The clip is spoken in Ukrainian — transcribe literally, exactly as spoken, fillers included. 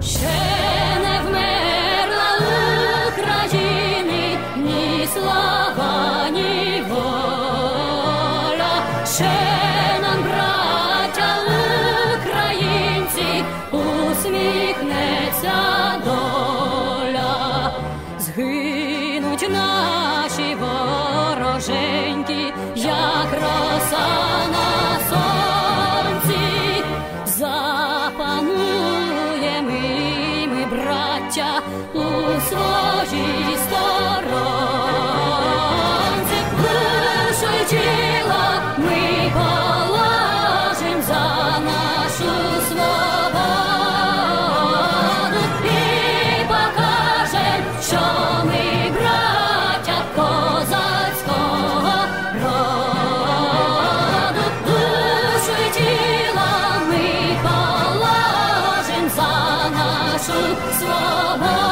Ще не вмерла України ні слава, ні воля. Ще нам, браття українці, усміхнеться доля. Згинуть наші вороженьки, як роса на сонці. Запануємо і ми, браття, у своїй сторонці. Душу й тіло ми положим за нашу свободу і покажем, що ми браття козацького роду. Душу й тіло ми положим за нашу свободу.